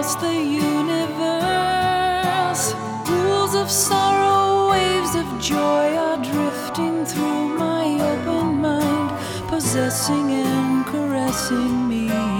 across the universe. Pools of sorrow, waves of joy are drifting through my open mind, possessing and caressing me.